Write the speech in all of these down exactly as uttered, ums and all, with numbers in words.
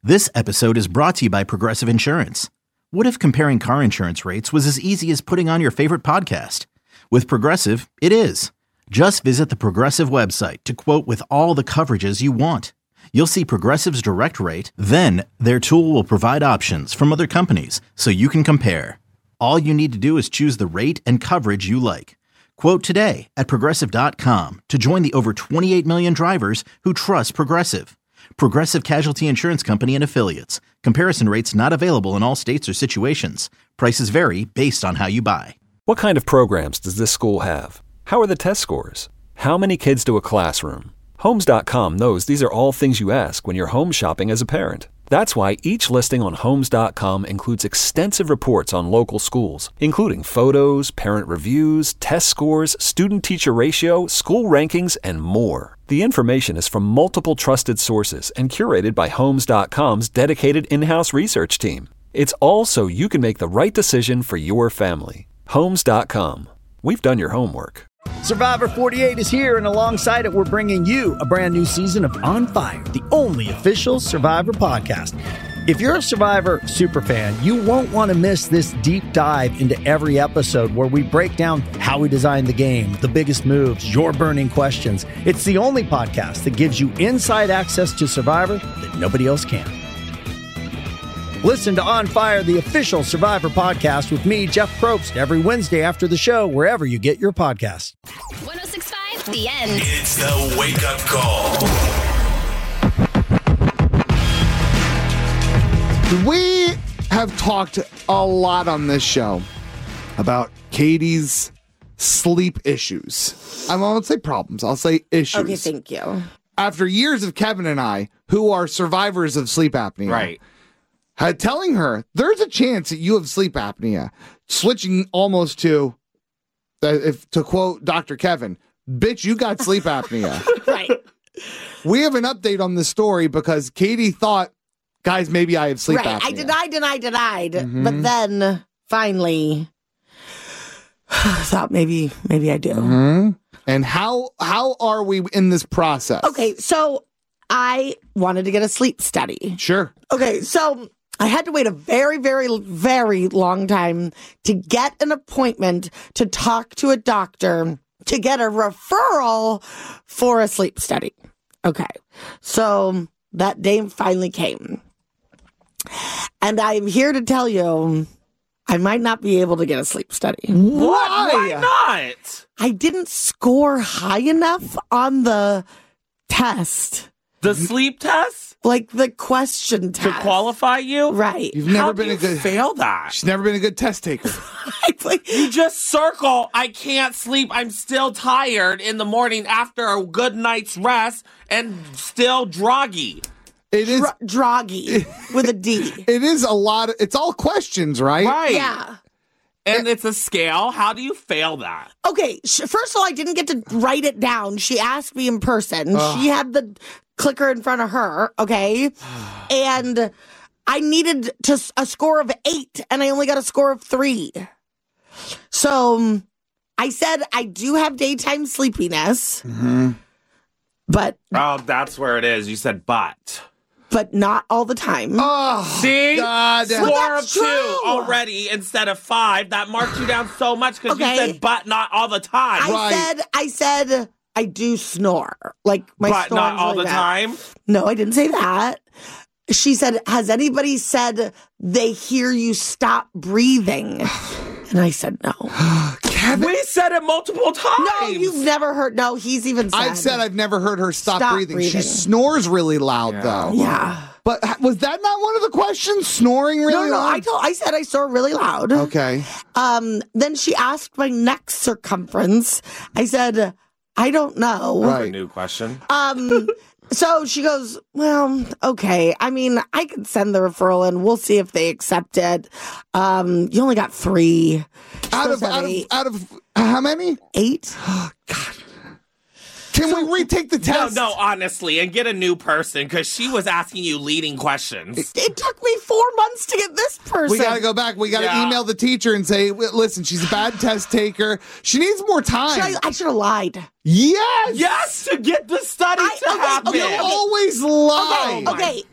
This episode is brought to you by Progressive Insurance. What if comparing car insurance rates was as easy as putting on your favorite podcast? With Progressive, it is. Just visit the Progressive website to quote with all the coverages you want. You'll see Progressive's direct rate, then their tool will provide options from other companies so you can compare. All you need to do is choose the rate and coverage you like. Quote today at Progressive dot com to join the over twenty-eight million drivers who trust Progressive. Progressive Casualty Insurance Company and Affiliates. Comparison rates not available in all states or situations. Prices vary based on how you buy. What kind of programs does this school have? How are the test scores? How many kids do a classroom? Homes dot com knows these are all things you ask when you're home shopping as a parent. That's why each listing on Homes dot com includes extensive reports on local schools, including photos, parent reviews, test scores, student-teacher ratio, school rankings, and more. The information is from multiple trusted sources and curated by Homes dot com's dedicated in-house research team. It's all so you can make the right decision for your family. Homes dot com. We've done your homework. Survivor forty-eight is here, and alongside it, we're bringing you a brand new season of On Fire, the only official Survivor podcast. If you're a Survivor superfan, you won't want to miss this deep dive into every episode where we break down how we designed the game, the biggest moves, your burning questions. It's the only podcast that gives you inside access to Survivor that nobody else can. Listen to On Fire, the official Survivor podcast with me, Jeff Probst, every Wednesday after the show, wherever you get your podcasts. one oh six point five, The End. It's the wake-up call. We have talked a lot on this show about Katie's sleep issues. I won't say problems. I'll say issues. Okay, thank you. After years of Kevin and I, who are survivors of sleep apnea, right, had telling her there's a chance that you have sleep apnea, switching almost to, uh, if to quote Doctor Kevin, bitch, you got sleep apnea. Right. We have an update on this story because Katie thought, guys, maybe I have sleep right. apnea. I denied, denied, denied. Mm-hmm. But then finally thought maybe, maybe I do. Mm-hmm. And how how are we in this process? Okay, so I wanted to get a sleep study. Sure. Okay, so I had to wait a very, very, very long time to get an appointment to talk to a doctor to get a referral for a sleep study. Okay, so that day finally came. And I'm here to tell you, I might not be able to get a sleep study. Why? Why not? I didn't score high enough on the test. The sleep test? Like the question test. To qualify you? Right. You've never How been do a good you fail that. She's never been a good test taker. You just circle, I can't sleep, I'm still tired in the morning after a good night's rest and still droggy. It is Dro- droggy with a D. It is a lot of, it's all questions, right? Right. Yeah. And it's a scale. How do you fail that? Okay, sh- first of all, I didn't get to write it down. She asked me in person. Ugh. She had the clicker in front of her, okay? And I needed to s- a score of eight, and I only got a score of three. So um, I said I do have daytime sleepiness, Mm-hmm. but Oh, that's where it is. You said but. but not all the time. Oh, See? God. Score of that's two true. already instead of five. That marked you down so much because Okay. you said but not all the time. I right. said I said I do snore. Like my but not snoring's all really the bad. time. No, I didn't say that. She said, has anybody said they hear you stop breathing? And I said, no. Kevin, We said it multiple times. No, you've never heard. No, he's even said. I've said I've never heard her stop, Stop breathing. breathing. She snores really loud, Yeah. though. Yeah. But ha- was that not one of the questions? Snoring No, really no, loud? I told. I said I snore really loud. Okay. Um. Then she asked my neck circumference. I said, I don't know. Right. A new question. Um. So she goes, well, okay. I mean, I could send the referral in. We'll see if they accept it. Um, you only got three. Out of, Supposed to have out of eight. out of how many? Eight. Can we retake the No, test? no, honestly, and get a new person because she was asking you leading questions. It took me four months to get this person. We got to go back. We got to Yeah. email the teacher and say, listen, she's a bad test taker. She needs more time. Should I, I should have lied. Yes. Yes, to get the study I- to okay, happen. You okay, always lie. Oh my Okay,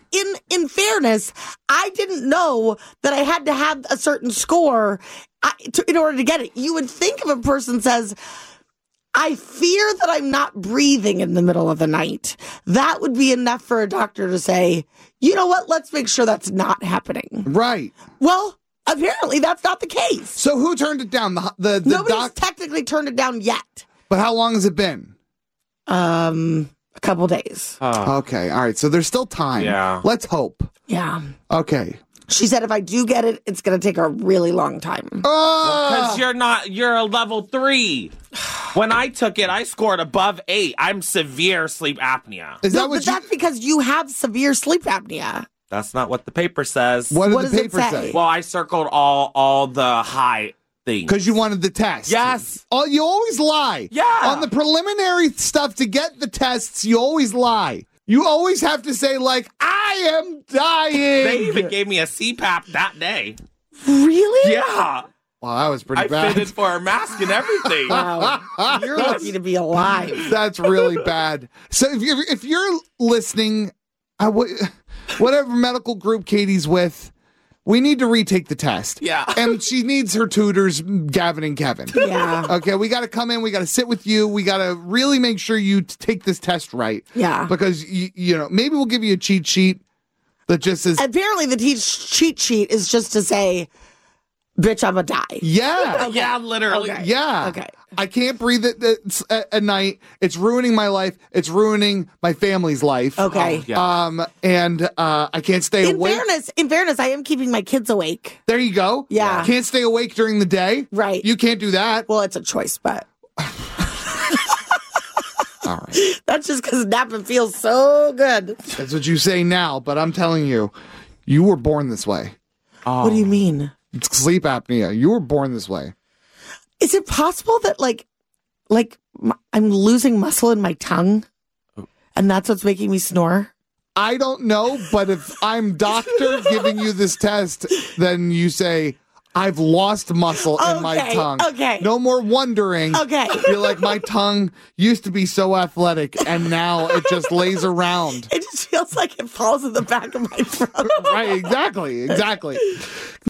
in in fairness, I didn't know that I had to have a certain score I, to, in order to get it. You would think if a person says, I fear that I'm not breathing in the middle of the night, that would be enough for a doctor to say, you know what, let's make sure that's not happening. Right. Well, apparently that's not the case. So who turned it down? The the, the Nobody's doc. technically turned it down yet. But how long has it been? Um, a couple days. Uh, Okay. All right. So there's still time. Yeah. Let's hope. Yeah. Okay. She said if I do get it, it's going to take a really long time. Oh, Because you're not, you're a level three. When I took it, I scored above eight. I'm severe sleep apnea. is No, that what but you? that's because you have severe sleep apnea. That's not what the paper says. What did what the does it paper say? say? Well, I circled all all the high things. Because you wanted the test. Yes. Oh, you always lie. Yeah. On the preliminary stuff to get the tests, you always lie. You always have to say, like, I am dying. They even gave me a C PAP that day. Really? Yeah. Wow, that was pretty I bad. fitted for a mask and everything. Wow. You're lucky to be alive. That's really bad. So if you're if you're listening, I w- whatever medical group Katie's with, we need to retake the test. Yeah. And she needs her tutors, Gavin and Kevin. Yeah. Okay, we got to come in. We got to sit with you. We got to really make sure you t- take this test right. Yeah. Because you, you know, maybe we'll give you a cheat sheet that just says, Apparently, the te- cheat sheet is just to say, bitch, I'm a die. yeah, Yeah, literally. Okay. yeah. Okay. I can't breathe at, at, at, at night. It's ruining my life. It's ruining my family's life. Okay. Yeah. Um, and uh, I can't stay In awake. fairness, in fairness, I am keeping my kids awake. There you go. Yeah. Can't stay awake during the day. Right. You can't do that. Well, it's a choice, but All right. that's just because napping feels so good. That's what you say now, but I'm telling you, you were born this way. What do you mean? It's sleep apnea. You were born this way. Is it possible that like, like m- I'm losing muscle in my tongue, and that's what's making me snore? I don't know, but if I'm doctor giving you this test, then you say, I've lost muscle in my Okay, tongue. okay. No more wondering. Okay. You're like, my tongue used to be so athletic, and now it just lays around. It just feels like it falls in the back of my throat. Right, exactly, exactly.